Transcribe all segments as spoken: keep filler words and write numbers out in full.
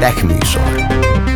Tech műsor.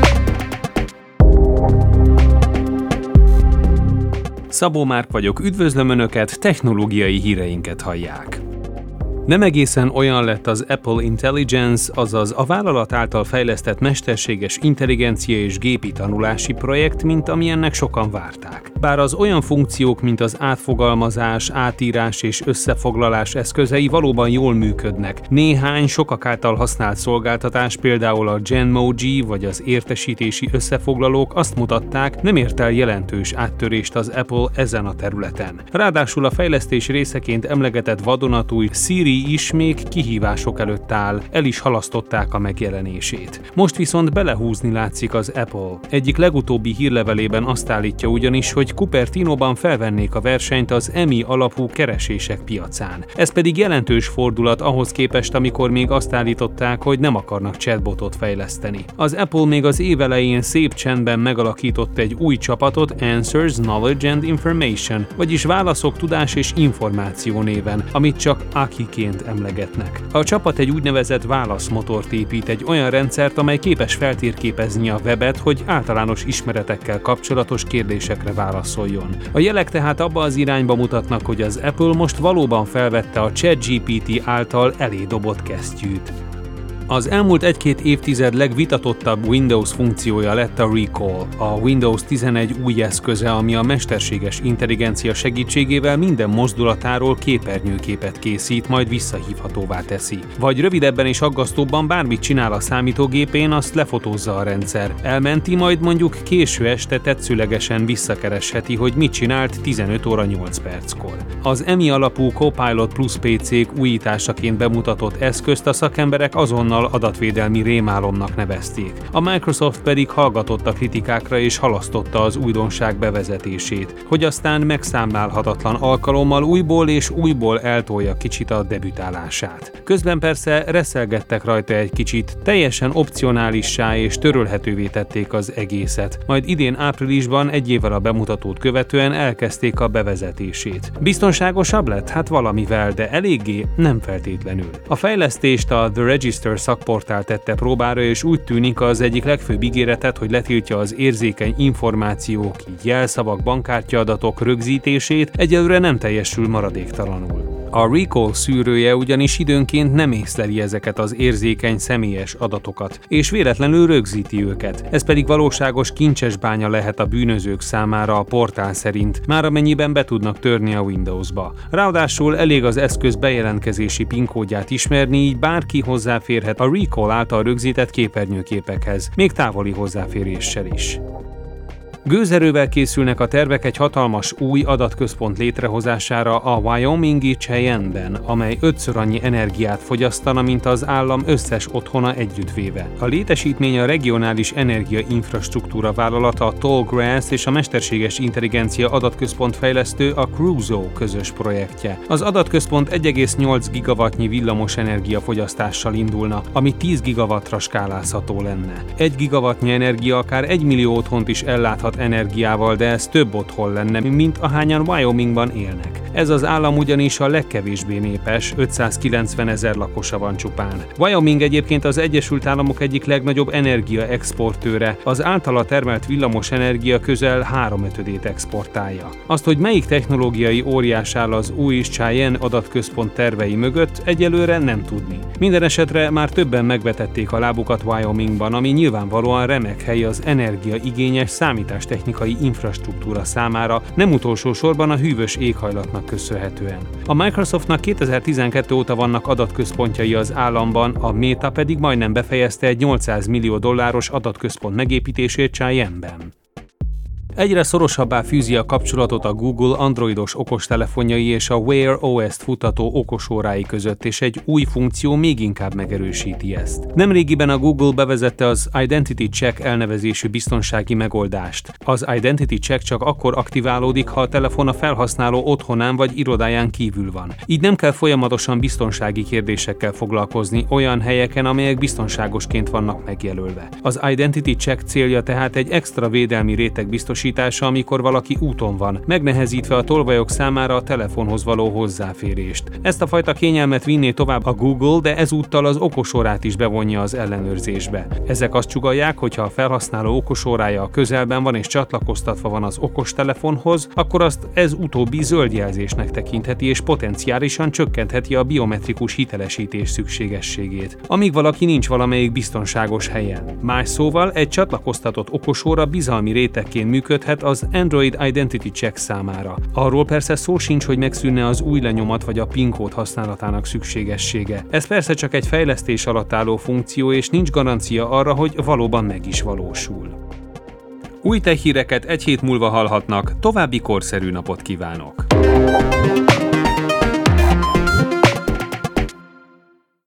Szabó Márk vagyok, üdvözlöm Önöket, technológiai híreinket hallják. Nem egészen olyan lett az Apple Intelligence, azaz a vállalat által fejlesztett mesterséges intelligencia és gépi tanulási projekt, mint amilyennek sokan várták. Bár az olyan funkciók, mint az átfogalmazás, átírás és összefoglalás eszközei valóban jól működnek. Néhány sokak által használt szolgáltatás, például a Genmoji vagy az értesítési összefoglalók azt mutatták, nem ért el jelentős áttörést az Apple ezen a területen. Ráadásul a fejlesztés részeként emlegetett vadonatúj Siri is még kihívások előtt áll, el is halasztották a megjelenését. Most viszont belehúzni látszik az Apple. Egyik legutóbbi hírlevelében azt állítja ugyanis, hogy Cupertinoban felvennék a versenyt az Emmy alapú keresések piacán. Ez pedig jelentős fordulat ahhoz képest, amikor még azt állították, hogy nem akarnak chatbotot fejleszteni. Az Apple még az év elején szép csendben megalakított egy új csapatot, Answers, Knowledge and Information, vagyis válaszok, tudás és információ néven, amit csak Aki-ként emlegetnek. A csapat egy úgynevezett válaszmotort épít, egy olyan rendszert, amely képes feltérképezni a webet, hogy általános ismeretekkel kapcsolatos kérdésekre válaszoljon. A jelek tehát abba az irányba mutatnak, hogy az Apple most valóban felvette a ChatGPT által elé dobott kesztyűt. Az elmúlt egy-két évtized legvitatottabb Windows funkciója lett a Recall, a Windows tizenegy új eszköze, ami a mesterséges intelligencia segítségével minden mozdulatáról képernyőképet készít, majd visszahívhatóvá teszi. Vagy rövidebben és aggasztóbban bármit csinál a számítógépén, azt lefotózza a rendszer. Elmenti, majd mondjuk késő este tetszőlegesen visszakeresheti, hogy mit csinált tizenöt óra nyolc perckor. Az Emmy alapú Copilot Plus pé cék újításaként bemutatott eszközt a szakemberek azonnal adatvédelmi rémálomnak nevezték. A Microsoft pedig hallgatott a kritikákra és halasztotta az újdonság bevezetését, hogy aztán megszámlálhatatlan alkalommal újból és újból eltolja kicsit a debütálását. Közben persze reszelgettek rajta egy kicsit, teljesen opcionálissá és törölhetővé tették az egészet, majd idén áprilisban egy évvel a bemutatót követően elkezdték a bevezetését. Biztonságosabb lett? Hát valamivel, de eléggé nem feltétlenül. A fejlesztést a The Register szakportál tette próbára, és úgy tűnik, az egyik legfőbb ígéretet, hogy letiltja az érzékeny információk, így jelszavak, bankkártyaadatok rögzítését, egyelőre nem teljesül maradéktalanul. A Recall szűrője ugyanis időnként nem észleli ezeket az érzékeny személyes adatokat, és véletlenül rögzíti őket. Ez pedig valóságos kincsesbánya lehet a bűnözők számára a portál szerint, már amennyiben be tudnak törni a Windowsba. Ráadásul elég az eszköz bejelentkezési PIN kódját ismerni, így bárki hozzáférhet a Recall által rögzített képernyőképekhez, még távoli hozzáféréssel is. Gőzerővel készülnek a tervek egy hatalmas új adatközpont létrehozására a Wyomingi Cheyenne-ben, amely ötször annyi energiát fogyasztana, mint az állam összes otthona együttvéve. A létesítmény a regionális energiainfrastruktúra vállalata a Tallgrass és a mesterséges intelligencia adatközpont fejlesztő a Crusoe közös projektje. Az adatközpont egy egész nyolc gigawattnyi villamos energiafogyasztással indulna, ami tíz gigawattra skálázható lenne. egy gigawattnyi energia akár egy millió otthont is elláthat energiával, de ez több otthon lenne, mint ahányan Wyomingban élnek. Ez az állam ugyanis a legkevésbé népes, ötszázkilencvenezer lakosa van csupán. Wyoming egyébként az Egyesült Államok egyik legnagyobb energiaexportőre, az általa termelt villamos energia közel háromötödét exportálja. Azt, hogy melyik technológiai óriás áll az új Cheyenne adatközpont tervei mögött, egyelőre nem tudni. Minden esetre már többen megvetették a lábukat Wyomingban, ami nyilvánvalóan remek hely az energiaigényes számítástechnikai infrastruktúra számára, nem utolsó sorban a hűvös éghajlatnak köszönhetően. A Microsoftnak kétezer-tizenkettő óta vannak adatközpontjai az államban, a Meta pedig majdnem befejezte egy nyolcszáz millió dolláros adatközpont megépítését Cheyenne-ben. Egyre szorosabbá fűzi a kapcsolatot a Google androidos okostelefonjai és a Wear o es-t futató okosórái között, és egy új funkció még inkább megerősíti ezt. Nemrégiben a Google bevezette az Identity Check elnevezésű biztonsági megoldást. Az Identity Check csak akkor aktiválódik, ha a telefon a felhasználó otthonán vagy irodáján kívül van. Így nem kell folyamatosan biztonsági kérdésekkel foglalkozni olyan helyeken, amelyek biztonságosként vannak megjelölve. Az Identity Check célja tehát egy extra védelmi réteg biztosítása, hasznosítása, amikor valaki úton van, megnehezítve a tolvajok számára a telefonhoz való hozzáférést. Ezt a fajta kényelmet vinné tovább a Google, de ezúttal az okosórát is bevonja az ellenőrzésbe. Ezek azt sugallják, hogy ha a felhasználó okosórája a közelben van és csatlakoztatva van az okostelefonhoz, akkor azt ez utóbbi zöld jelzésnek tekintheti és potenciálisan csökkentheti a biometrikus hitelesítés szükségességét, amíg valaki nincs valamelyik biztonságos helyen. Más szóval egy csatlakoztatott okosóra bizalmi rétegként működhet az Android Identity Check számára. Arról persze szó sincs, hogy megszűnne az új lenyomat vagy a PIN kód használatának szükségessége. Ez persze csak egy fejlesztés alatt álló funkció, és nincs garancia arra, hogy valóban meg is valósul. Új tech híreket egy hét múlva hallhatnak, további korszerű napot kívánok!